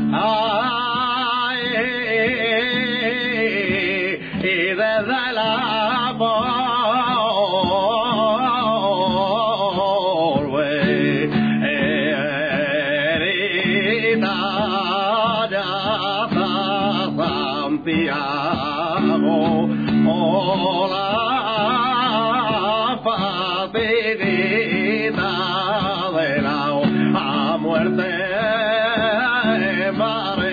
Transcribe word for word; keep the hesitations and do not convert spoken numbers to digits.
Ay, y desde el amor, güey, herida ya está Santiago, hola, facilita de la a muerte, madre.